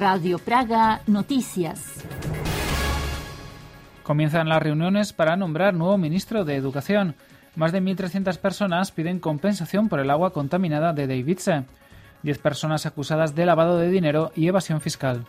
Radio Praga Noticias. Comienzan las reuniones para nombrar nuevo ministro de Educación. Más de 1.300 personas piden compensación por el agua contaminada de Davice. 10 personas acusadas de lavado de dinero y evasión fiscal.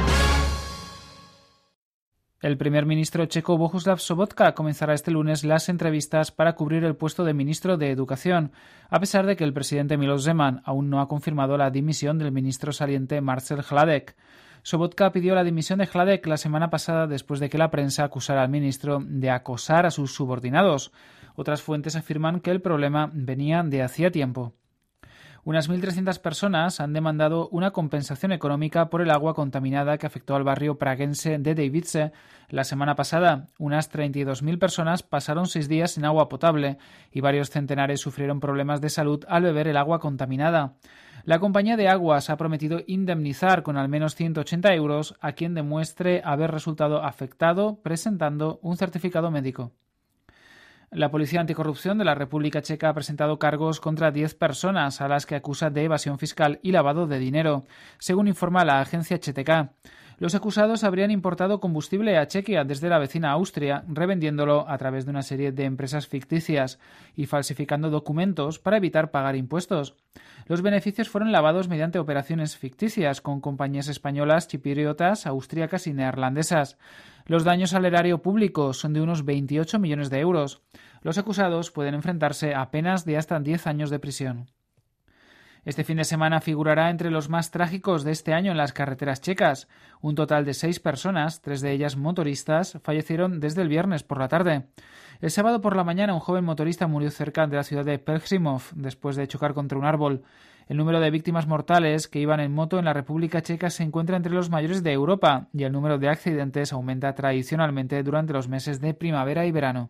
El primer ministro checo Bohuslav Sobotka comenzará este lunes las entrevistas para cubrir el puesto de ministro de Educación, a pesar de que el presidente Miloš Zeman aún no ha confirmado la dimisión del ministro saliente Marcel Hladek. Sobotka pidió la dimisión de Hladek la semana pasada después de que la prensa acusara al ministro de acosar a sus subordinados. Otras fuentes afirman que el problema venía de hacía tiempo. Unas 1.300 personas han demandado una compensación económica por el agua contaminada que afectó al barrio praguense de Davice la semana pasada. Unas 32.000 personas pasaron 6 días sin agua potable y varios centenares sufrieron problemas de salud al beber el agua contaminada. La compañía de aguas ha prometido indemnizar con al menos 180 euros a quien demuestre haber resultado afectado presentando un certificado médico. La Policía Anticorrupción de la República Checa ha presentado cargos contra 10 personas a las que acusa de evasión fiscal y lavado de dinero, según informa la agencia CZK. Los acusados habrían importado combustible a Chequia desde la vecina Austria, revendiéndolo a través de una serie de empresas ficticias y falsificando documentos para evitar pagar impuestos. Los beneficios fueron lavados mediante operaciones ficticias con compañías españolas, chipriotas, austríacas y neerlandesas. Los daños al erario público son de unos 28 millones de euros. Los acusados pueden enfrentarse a penas de hasta 10 años de prisión. Este fin de semana figurará entre los más trágicos de este año en las carreteras checas. Un total de 6 personas, 3 de ellas motoristas, fallecieron desde el viernes por la tarde. El sábado por la mañana un joven motorista murió cerca de la ciudad de Pelhřimov después de chocar contra un árbol. El número de víctimas mortales que iban en moto en la República Checa se encuentra entre los mayores de Europa y el número de accidentes aumenta tradicionalmente durante los meses de primavera y verano.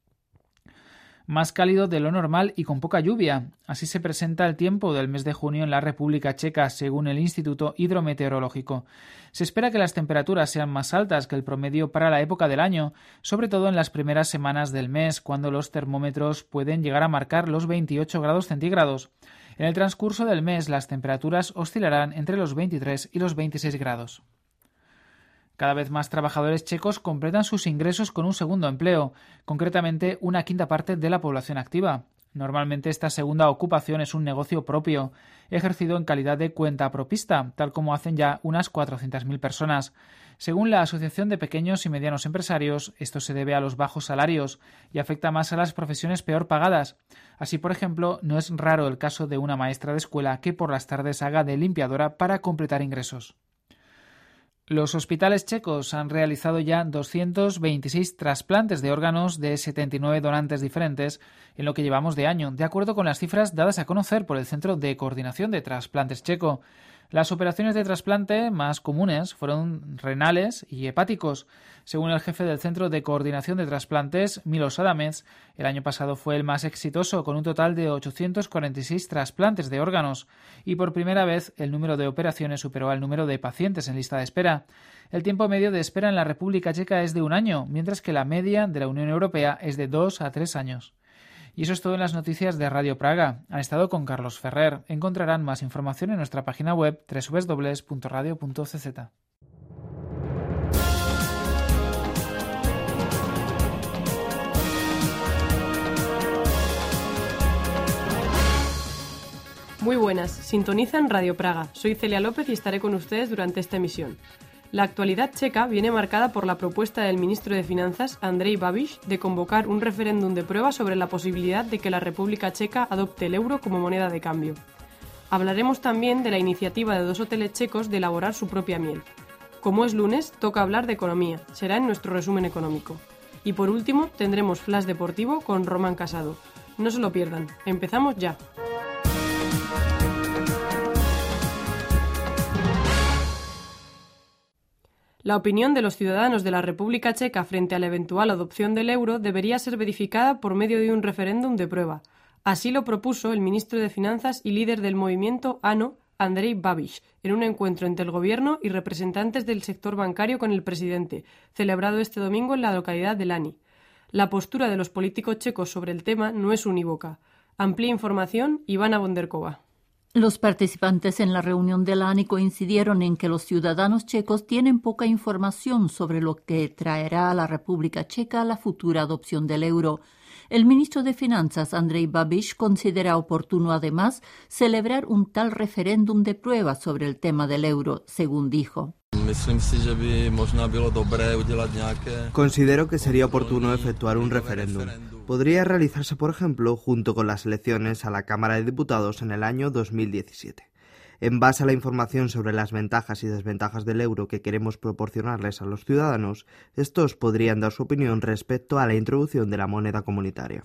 Más cálido de lo normal y con poca lluvia. Así se presenta el tiempo del mes de junio en la República Checa, según el Instituto Hidrometeorológico. Se espera que las temperaturas sean más altas que el promedio para la época del año, sobre todo en las primeras semanas del mes, cuando los termómetros pueden llegar a marcar los 28 grados centígrados. En el transcurso del mes, las temperaturas oscilarán entre los 23 y los 26 grados. Cada vez más trabajadores checos completan sus ingresos con un segundo empleo, concretamente una quinta parte de la población activa. Normalmente esta segunda ocupación es un negocio propio, ejercido en calidad de cuentapropista, tal como hacen ya unas 400.000 personas. Según la Asociación de Pequeños y Medianos Empresarios, esto se debe a los bajos salarios y afecta más a las profesiones peor pagadas. Así, por ejemplo, no es raro el caso de una maestra de escuela que por las tardes haga de limpiadora para completar ingresos. Los hospitales checos han realizado ya 226 trasplantes de órganos de 79 donantes diferentes en lo que llevamos de año, de acuerdo con las cifras dadas a conocer por el Centro de Coordinación de Trasplantes checo. Las operaciones de trasplante más comunes fueron renales y hepáticos. Según el jefe del Centro de Coordinación de Trasplantes, Miloš Adamec, el año pasado fue el más exitoso, con un total de 846 trasplantes de órganos, y por primera vez el número de operaciones superó al número de pacientes en lista de espera. El tiempo medio de espera en la República Checa es de 1 año, mientras que la media de la Unión Europea es de 2 a 3 años. Y eso es todo en las noticias de Radio Praga. Han estado con Carlos Ferrer. Encontrarán más información en nuestra página web www.radio.cz. Muy buenas, sintonizan Radio Praga. Soy Celia López y estaré con ustedes durante esta emisión. La actualidad checa viene marcada por la propuesta del ministro de Finanzas, Andrej Babiš, de convocar un referéndum de prueba sobre la posibilidad de que la República Checa adopte el euro como moneda de cambio. Hablaremos también de la iniciativa de 2 hoteles checos de elaborar su propia miel. Como es lunes, toca hablar de economía. Será en nuestro resumen económico. Y por último, tendremos flash deportivo con Román Casado. No se lo pierdan. Empezamos ya. La opinión de los ciudadanos de la República Checa frente a la eventual adopción del euro debería ser verificada por medio de un referéndum de prueba. Así lo propuso el ministro de Finanzas y líder del movimiento ANO, Andrej Babiš, en un encuentro entre el gobierno y representantes del sector bancario con el presidente, celebrado este domingo en la localidad de Lani. La postura de los políticos checos sobre el tema no es unívoca. Amplia información, Ivana Bonderkova. Los participantes en la reunión del ANI coincidieron en que los ciudadanos checos tienen poca información sobre lo que traerá a la República Checa la futura adopción del euro. El ministro de Finanzas, Andrej Babiš, considera oportuno además celebrar un tal referéndum de prueba sobre el tema del euro, según dijo. Considero que sería oportuno efectuar un referéndum. Podría realizarse, por ejemplo, junto con las elecciones a la Cámara de Diputados en el año 2017. En base a la información sobre las ventajas y desventajas del euro que queremos proporcionarles a los ciudadanos, estos podrían dar su opinión respecto a la introducción de la moneda comunitaria.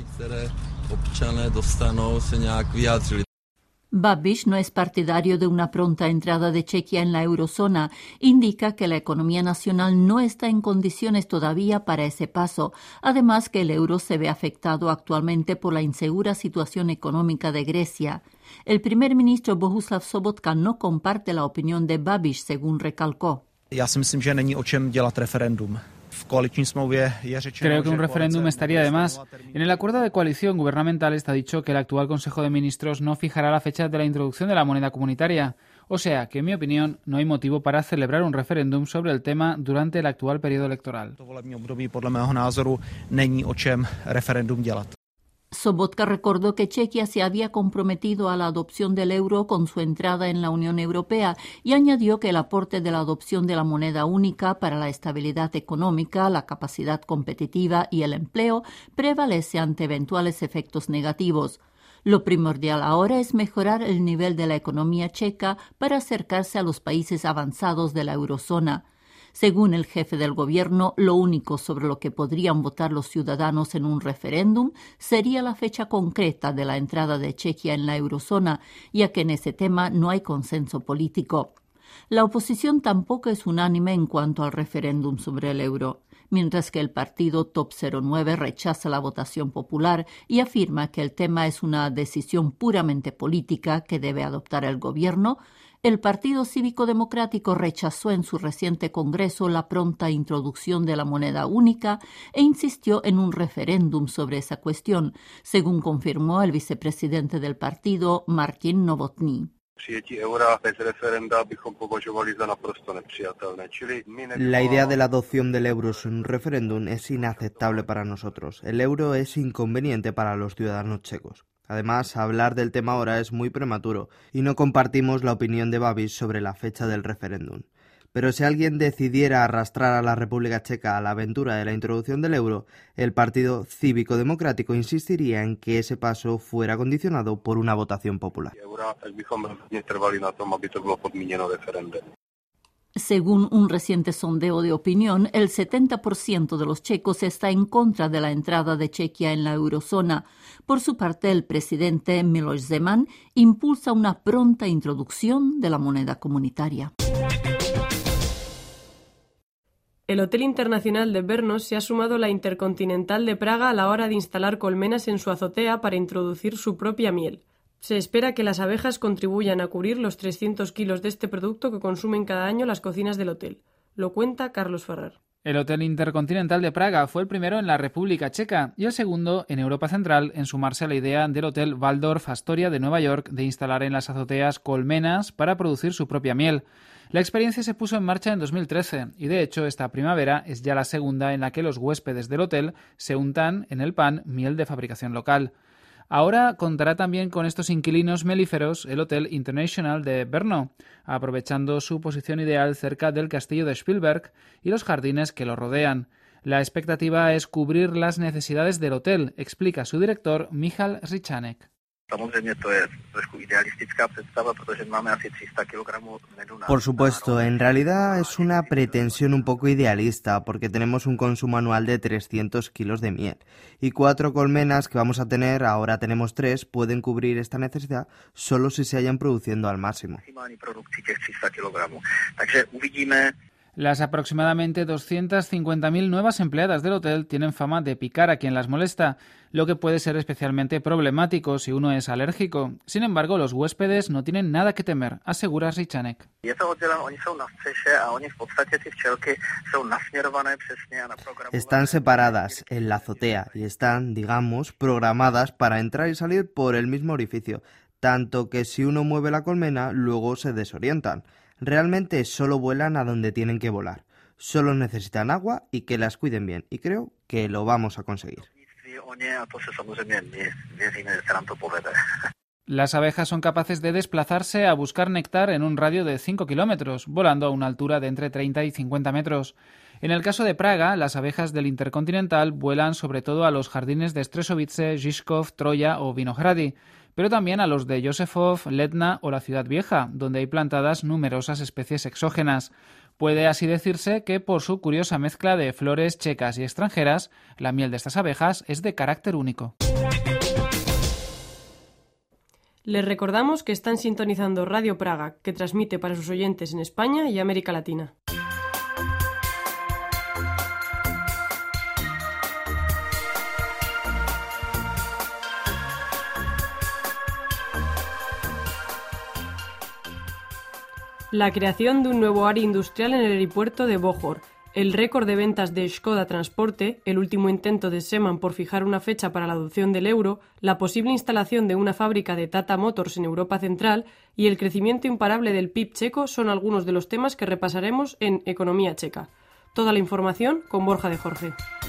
Babiš no es partidario de una pronta entrada de Chequia en la eurozona. Indica que la economía nacional no está en condiciones todavía para ese paso. Además, que el euro se ve afectado actualmente por la insegura situación económica de Grecia. El primer ministro Bohuslav Sobotka no comparte la opinión de Babiš, según recalcó. Já si myslím, že není o čem dělat referendum. Creo que un referéndum estaría de más. En el acuerdo de coalición gubernamental está dicho que el actual Consejo de Ministros no fijará la fecha de la introducción de la moneda comunitaria. O sea que, en mi opinión, no hay motivo para celebrar un referéndum sobre el tema durante el actual periodo electoral. Podle mého názoru není o čem referendum dělat. Sobotka recordó que Chequia se había comprometido a la adopción del euro con su entrada en la Unión Europea y añadió que el aporte de la adopción de la moneda única para la estabilidad económica, la capacidad competitiva y el empleo prevalece ante eventuales efectos negativos. Lo primordial ahora es mejorar el nivel de la economía checa para acercarse a los países avanzados de la eurozona. Según el jefe del gobierno, lo único sobre lo que podrían votar los ciudadanos en un referéndum sería la fecha concreta de la entrada de Chequia en la eurozona, ya que en ese tema no hay consenso político. La oposición tampoco es unánime en cuanto al referéndum sobre el euro. Mientras que el partido Top 09 rechaza la votación popular y afirma que el tema es una decisión puramente política que debe adoptar el gobierno, el Partido Cívico Democrático rechazó en su reciente congreso la pronta introducción de la moneda única e insistió en un referéndum sobre esa cuestión, según confirmó el vicepresidente del partido, Martin Novotný. La idea de la adopción del euro sin un referéndum es inaceptable para nosotros. El euro es inconveniente para los ciudadanos checos. Además, hablar del tema ahora es muy prematuro y no compartimos la opinión de Babiš sobre la fecha del referéndum. Pero si alguien decidiera arrastrar a la República Checa a la aventura de la introducción del euro, el Partido Cívico Democrático insistiría en que ese paso fuera condicionado por una votación popular. Según un reciente sondeo de opinión, el 70% de los checos está en contra de la entrada de Chequia en la eurozona. Por su parte, el presidente Miloš Zeman impulsa una pronta introducción de la moneda comunitaria. El Hotel Internacional de Brno se ha sumado a la Intercontinental de Praga a la hora de instalar colmenas en su azotea para introducir su propia miel. Se espera que las abejas contribuyan a cubrir los 300 kilos de este producto que consumen cada año las cocinas del hotel. Lo cuenta Carlos Ferrer. El Hotel Intercontinental de Praga fue el primero en la República Checa y el segundo en Europa Central en sumarse a la idea del Hotel Waldorf Astoria de Nueva York de instalar en las azoteas colmenas para producir su propia miel. La experiencia se puso en marcha en 2013 y, de hecho, esta primavera es ya la segunda en la que los huéspedes del hotel se untan en el pan miel de fabricación local. Ahora contará también con estos inquilinos melíferos el Hotel International de Brno, aprovechando su posición ideal cerca del castillo de Spielberg y los jardines que lo rodean. La expectativa es cubrir las necesidades del hotel, explica su director Michal Řičánek. Por supuesto, en realidad es una pretensión un poco idealista porque tenemos un consumo anual de 300 kilos de miel y 4 colmenas que vamos a tener, ahora tenemos 3, pueden cubrir esta necesidad solo si se hayan produciendo al máximo. Las aproximadamente 250.000 nuevas empleadas del hotel tienen fama de picar a quien las molesta, lo que puede ser especialmente problemático si uno es alérgico. Sin embargo, los huéspedes no tienen nada que temer, asegura Řičánek. Están separadas en la azotea y están, digamos, programadas para entrar y salir por el mismo orificio. tanto que si uno mueve la colmena, luego se desorientan. Realmente solo vuelan a donde tienen que volar. Solo necesitan agua y que las cuiden bien, y creo que lo vamos a conseguir. Las abejas son capaces de desplazarse a buscar néctar en un radio de 5 kilómetros, volando a una altura de entre 30 y 50 metros. En el caso de Praga, las abejas del Intercontinental vuelan sobre todo a los jardines de Střešovice, Žižkov, Troya o Vinohrady, pero también a los de Josefov, Letna o la Ciudad Vieja, donde hay plantadas numerosas especies exógenas. Puede así decirse que por su curiosa mezcla de flores checas y extranjeras, la miel de estas abejas es de carácter único. Les recordamos que están sintonizando Radio Praga, que transmite para sus oyentes en España y América Latina. La creación de un nuevo área industrial en el aeropuerto de Bohor, el récord de ventas de Škoda Transporte, el último intento de Seman por fijar una fecha para la adopción del euro, la posible instalación de una fábrica de Tata Motors en Europa Central y el crecimiento imparable del PIB checo son algunos de los temas que repasaremos en Economía Checa. Toda la información con Borja de Jorge.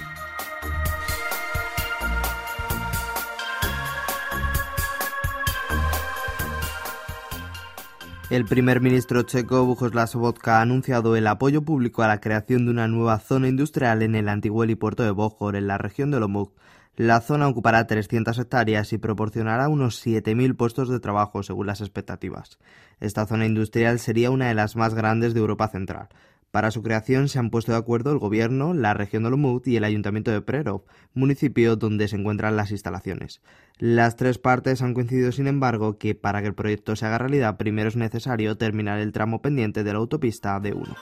El primer ministro checo Bohuslav Sobotka ha anunciado el apoyo público a la creación de una nueva zona industrial en el antiguo helipuerto de Bohor, en la región de Olomouc. La zona ocupará 300 hectáreas y proporcionará unos 7.000 puestos de trabajo, según las expectativas. Esta zona industrial sería una de las más grandes de Europa Central. Para su creación se han puesto de acuerdo el gobierno, la región de Olomouc y el ayuntamiento de Přerov, municipio donde se encuentran las instalaciones. Las tres partes han coincidido, sin embargo, que para que el proyecto se haga realidad primero es necesario terminar el tramo pendiente de la autopista D1.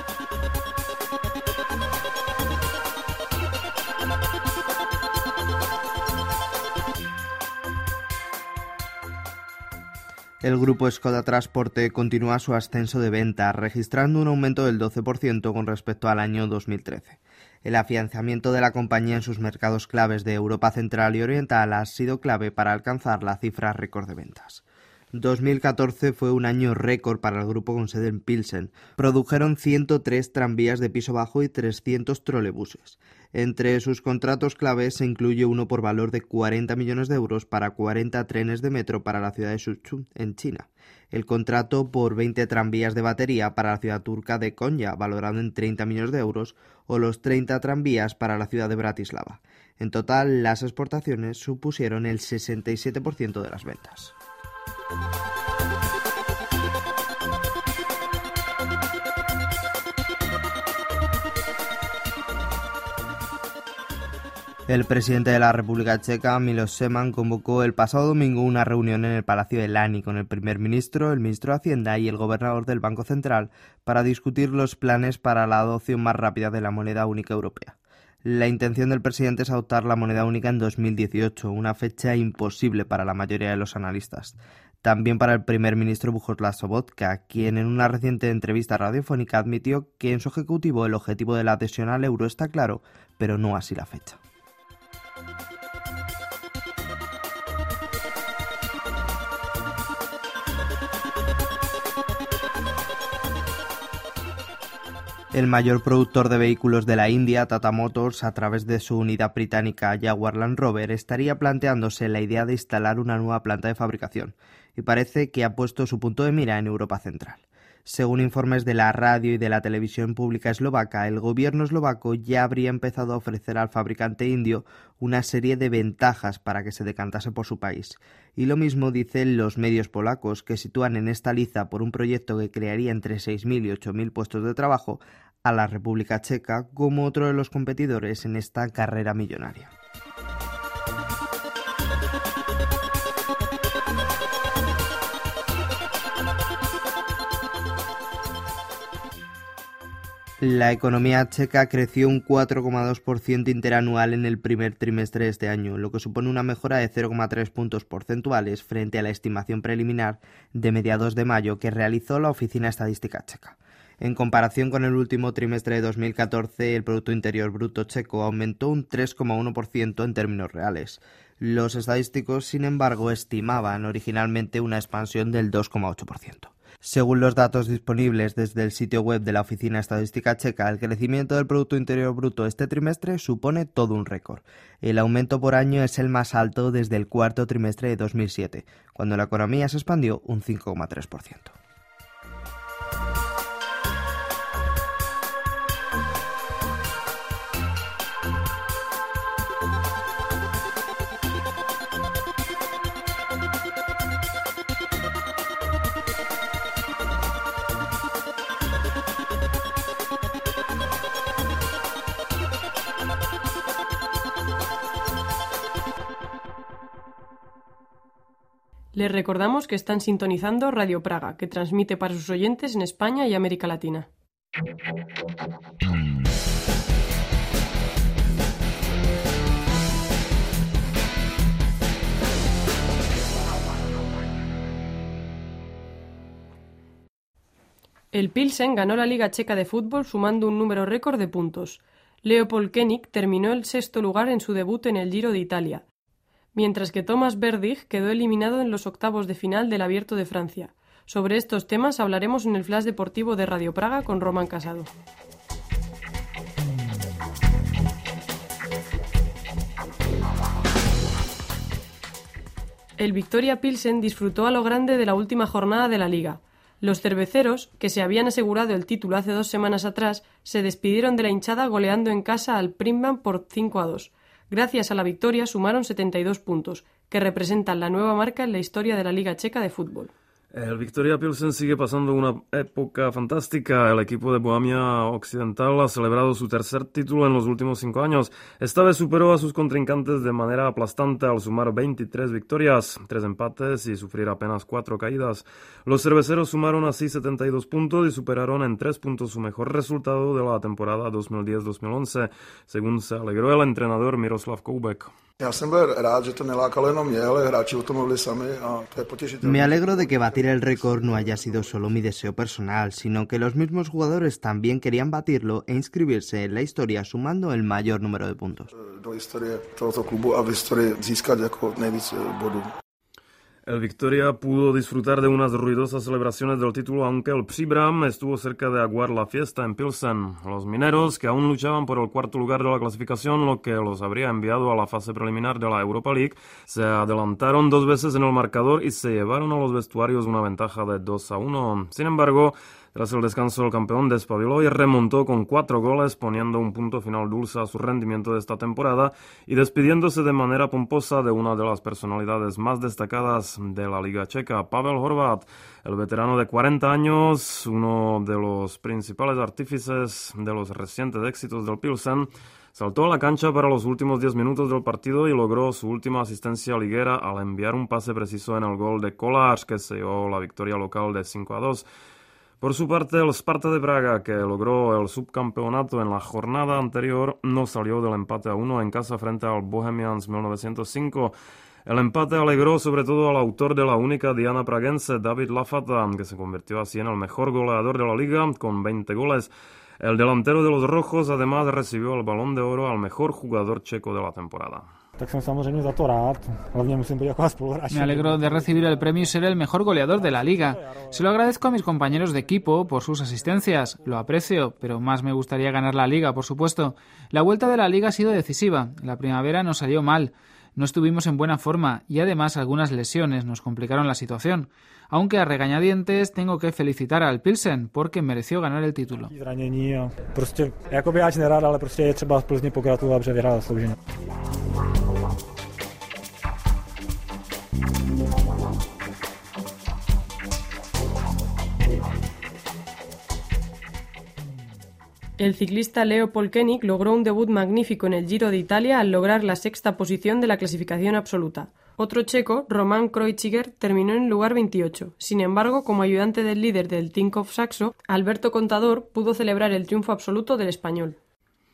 El grupo Škoda Transporte continúa su ascenso de ventas, registrando un aumento del 12% con respecto al año 2013. El afianzamiento de la compañía en sus mercados claves de Europa Central y Oriental ha sido clave para alcanzar la cifra récord de ventas. 2014 fue un año récord para el grupo con sede en Pilsen. Produjeron 103 tranvías de piso bajo y 300 trolebuses. Entre sus contratos claves se incluye uno por valor de 40 millones de euros para 40 trenes de metro para la ciudad de Suzhou, en China. El contrato por 20 tranvías de batería para la ciudad turca de Konya, valorado en 30 millones de euros, o los 30 tranvías para la ciudad de Bratislava. En total, las exportaciones supusieron el 67% de las ventas. El presidente de la República Checa, Miloš Zeman, convocó el pasado domingo una reunión en el Palacio de Lani con el primer ministro, el ministro de Hacienda y el gobernador del Banco Central para discutir los planes para la adopción más rápida de la moneda única europea. La intención del presidente es adoptar la moneda única en 2018, una fecha imposible para la mayoría de los analistas. También para el primer ministro Bohuslav Sobotka, quien en una reciente entrevista radiofónica admitió que en su ejecutivo el objetivo de la adhesión al euro está claro, pero no así la fecha. El mayor productor de vehículos de la India, Tata Motors, a través de su unidad británica Jaguar Land Rover, estaría planteándose la idea de instalar una nueva planta de fabricación, y parece que ha puesto su punto de mira en Europa Central. Según informes de la radio y de la televisión pública eslovaca, el gobierno eslovaco ya habría empezado a ofrecer al fabricante indio una serie de ventajas para que se decantase por su país. Y lo mismo dicen los medios polacos, que sitúan en esta liza por un proyecto que crearía entre 6.000 y 8.000 puestos de trabajo a la República Checa como otro de los competidores en esta carrera millonaria. La economía checa creció un 4,2% interanual en el primer trimestre de este año, lo que supone una mejora de 0,3 puntos porcentuales frente a la estimación preliminar de mediados de mayo que realizó la Oficina Estadística Checa. En comparación con el último trimestre de 2014, el Producto Interior Bruto checo aumentó un 3,1% en términos reales. Los estadísticos, sin embargo, estimaban originalmente una expansión del 2,8%. Según los datos disponibles desde el sitio web de la Oficina Estadística Checa, el crecimiento del Producto Interior Bruto este trimestre supone todo un récord. El aumento por año es el más alto desde el cuarto trimestre de 2007, cuando la economía se expandió un 5,3%. Les recordamos que están sintonizando Radio Praga, que transmite para sus oyentes en España y América Latina. El Pilsen ganó la Liga Checa de Fútbol sumando un número récord de puntos. Leopold Koenig terminó el sexto lugar en su debut en el Giro de Italia, mientras que Thomas Berdych quedó eliminado en los octavos de final del Abierto de Francia. Sobre estos temas hablaremos en el Flash Deportivo de Radio Praga con Román Casado. El Victoria Pilsen disfrutó a lo grande de la última jornada de la Liga. Los cerveceros, que se habían asegurado el título hace 2 semanas atrás, se despidieron de la hinchada goleando en casa al Primban por 5-2. Gracias a la victoria sumaron 72 puntos, que representan la nueva marca en la historia de la Liga Checa de fútbol. El Victoria Pilsen sigue pasando una época fantástica. El equipo de Bohemia Occidental ha celebrado su tercer título en los últimos 5 años. Esta vez superó a sus contrincantes de manera aplastante al sumar 23 victorias, 3 empates y sufrir apenas 4 caídas. Los cerveceros sumaron así 72 puntos y superaron en 3 puntos su mejor resultado de la temporada 2010-2011, según se alegró el entrenador Miroslav Koubek. Me alegro de que batir el récord no haya sido solo mi deseo personal, sino que los mismos jugadores también querían batirlo e inscribirse en la historia sumando el mayor número de puntos. El Victoria pudo disfrutar de unas ruidosas celebraciones del título, aunque el Příbram estuvo cerca de aguar la fiesta en Pilsen. Los mineros, que aún luchaban por el cuarto lugar de la clasificación, lo que los habría enviado a la fase preliminar de la Europa League, se adelantaron 2 veces en el marcador y se llevaron a los vestuarios una ventaja de 2-1. Sin embargo, tras el descanso, el campeón despabiló y remontó con 4 goles, poniendo un punto final dulce a su rendimiento de esta temporada y despidiéndose de manera pomposa de una de las personalidades más destacadas de la Liga Checa, Pavel Horvat. El veterano de 40 años, uno de los principales artífices de los recientes éxitos del Pilsen, saltó a la cancha para los últimos 10 minutos del partido y logró su última asistencia liguera al enviar un pase preciso en el gol de Kolář, que selló la victoria local de 5-2. Por su parte, el Sparta de Praga, que logró el subcampeonato en la jornada anterior, no salió del empate a 1 en casa frente al Bohemians 1905. El empate alegró sobre todo al autor de la única diana praguense, David Lafata, que se convirtió así en el mejor goleador de la liga con 20 goles. El delantero de los rojos además recibió el Balón de Oro al mejor jugador checo de la temporada. Me alegro de recibir el premio y ser el mejor goleador de la liga. Se lo agradezco a mis compañeros de equipo por sus asistencias. Lo aprecio, pero más me gustaría ganar la liga, por supuesto. La vuelta de la liga ha sido decisiva. La primavera nos salió mal. No estuvimos en buena forma y además algunas lesiones nos complicaron la situación. Aunque a regañadientes tengo que felicitar al Pilsen porque mereció ganar el título. El ciclista Leopold Koenig logró un debut magnífico en el Giro de Italia al lograr la 6ª posición de la clasificación absoluta. Otro checo, Roman Kreuziger, terminó en el lugar 28. Sin embargo, como ayudante del líder del Tinkoff Saxo, Alberto Contador pudo celebrar el triunfo absoluto del español.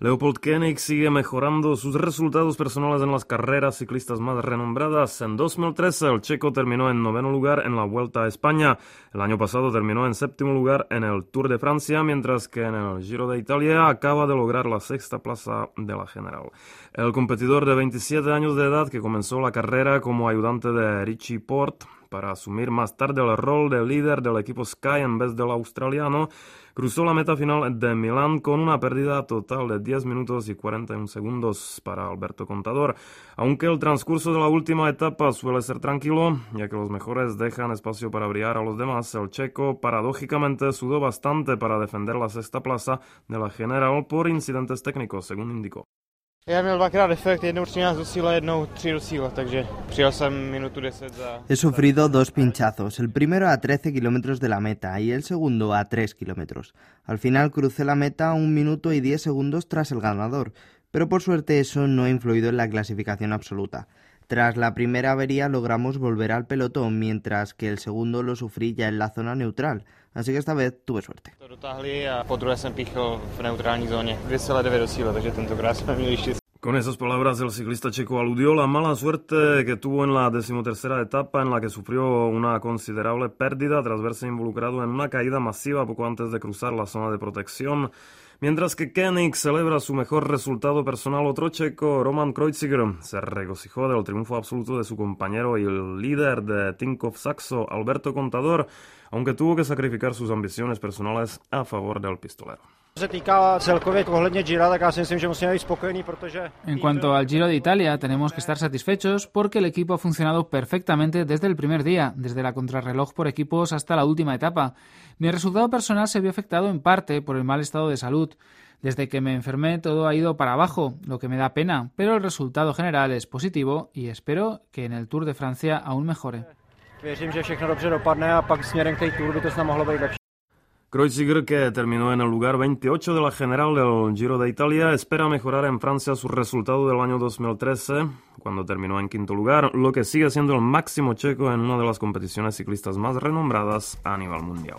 Leopold Koenig sigue mejorando sus resultados personales en las carreras ciclistas más renombradas. En 2013 el checo terminó en 9º lugar en la Vuelta a España. El año pasado terminó en 7º lugar en el Tour de Francia, mientras que en el Giro de Italia acaba de lograr la 6ª plaza de la general. El competidor de 27 años de edad, que comenzó la carrera como ayudante de Richie Porte para asumir más tarde el rol de líder del equipo Sky en vez del australiano, cruzó la meta final de Milán con una pérdida total de 10 minutos y 41 segundos para Alberto Contador. Aunque el transcurso de la última etapa suele ser tranquilo, ya que los mejores dejan espacio para brillar a los demás, el checo paradójicamente sudó bastante para defender la 6ª plaza de la general por incidentes técnicos, según indicó. Já měl dvakrát defekt, jednou 13 do síla, jednou 3 do síla, takže přijel jsem minutu 10 za... He sufrido 2 pinchazos, el primero a 13 kilómetros de la meta y el segundo a 3 kilómetros. Al final crucé la meta 1 minuto y 10 segundos tras el ganador, pero por suerte eso no ha influido en la clasificación absoluta. Tras la primera avería logramos volver al pelotón, mientras que el segundo lo sufrí ya en la zona neutral, así que esta vez tuve suerte. To dotáhli a po druhé jsem píchl v neutrální zóně 2,9 do síla, takže tentokrát jsme měli štěstí. Con esas palabras el ciclista checo aludió la mala suerte que tuvo en la 13ª etapa, en la que sufrió una considerable pérdida tras verse involucrado en una caída masiva poco antes de cruzar la zona de protección. Mientras que Koenig celebra su mejor resultado personal, otro checo, Roman Kreuziger, se regocijó del triunfo absoluto de su compañero y el líder de Tinkoff Saxo, Alberto Contador, aunque tuvo que sacrificar sus ambiciones personales a favor del pistolero. Se týká celkově ohledně Gira, tak já si myslím, že musíme být spokojení, protože... En cuanto al Giro de Italia, tenemos que estar satisfechos porque el equipo ha funcionado perfectamente desde el primer día, desde la contrarreloj por equipos hasta la última etapa. Mi resultado personal se vio afectado en parte por el mal estado de salud. Desde que me enfermé todo ha ido para abajo, lo que me da pena, pero el resultado general es positivo y espero que en el Tour de Francia aún mejore. Věřím, že všechno dobře dopadne a pak směrem k té Tour by to snad mohlo být lepší. Kreuziger, que terminó en el lugar 28 de la general del Giro de Italia, espera mejorar en Francia su resultado del año 2013, cuando terminó en 5º lugar, lo que sigue siendo el máximo checo en una de las competiciones ciclistas más renombradas a nivel mundial.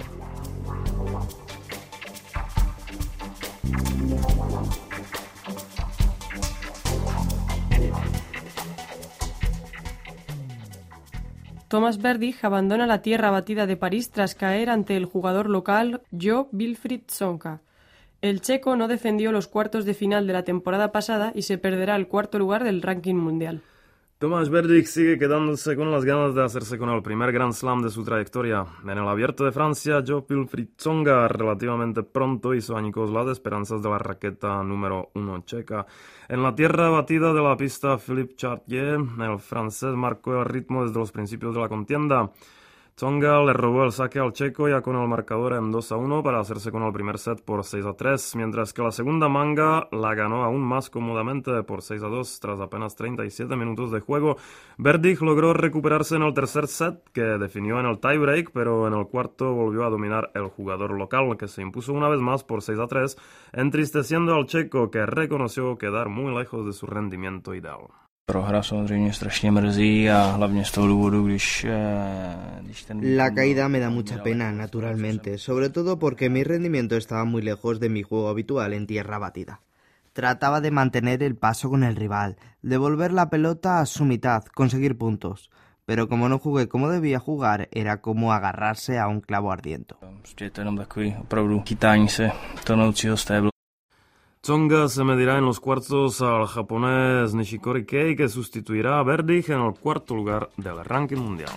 Thomas Berdych abandona la tierra batida de París tras caer ante el jugador local Jo-Wilfried Tsonga. El checo no defendió los cuartos de final de la temporada pasada y se perderá el 4º lugar del ranking mundial. Thomas Berdych sigue quedándose con las ganas de hacerse con el primer Grand Slam de su trayectoria. En el Abierto de Francia, Jo-Wilfried Tsonga relativamente pronto hizo añicos las esperanzas de la raqueta número 1 checa. En la tierra batida de la pista Philippe Chartier, el francés marcó el ritmo desde los principios de la contienda. Tsonga le robó el saque al checo ya con el marcador en 2-1 para hacerse con el primer set por 6-3, mientras que la segunda manga la ganó aún más cómodamente por 6-2 tras apenas 37 minutos de juego. Berdych logró recuperarse en el tercer set, que definió en el tiebreak, pero en el cuarto volvió a dominar el jugador local, que se impuso una vez más por 6-3, entristeciendo al checo, que reconoció quedar muy lejos de su rendimiento ideal. Prohra samozřejmě strašně mrzí a hlavně z toho důvodu, když ten... La caída me da mucha pena, naturalmente, sobre todo porque mi rendimiento estaba muy lejos de mi juego habitual en tierra batida. Trataba de mantener el paso con el rival, devolver la pelota a su mitad, conseguir puntos. Pero como no jugué como debía jugar, era como agarrarse a un clavo ardiente. Prostě je to jenom takový opravdu chytání se tonoucího stébla. Tsonga se medirá en los cuartos al japonés Nishikori Kei, que sustituirá a Berdych en el 4º lugar del ranking mundial.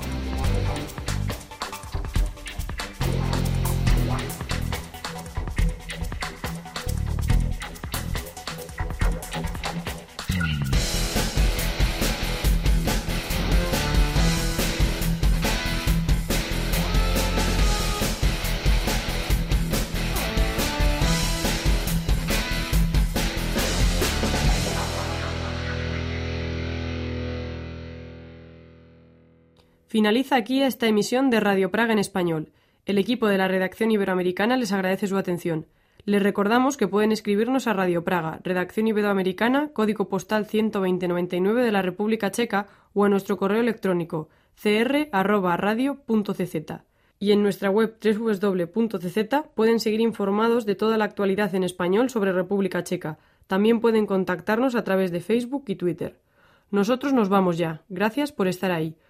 Finaliza aquí esta emisión de Radio Praga en español. El equipo de la redacción iberoamericana les agradece su atención. Les recordamos que pueden escribirnos a Radio Praga, redacción iberoamericana, código postal 12099 de la República Checa, o a nuestro correo electrónico cr@radio.cz. Y en nuestra web www.cz pueden seguir informados de toda la actualidad en español sobre República Checa, También pueden contactarnos a través de Facebook y Twitter. Nosotros nos vamos ya. Gracias por estar ahí.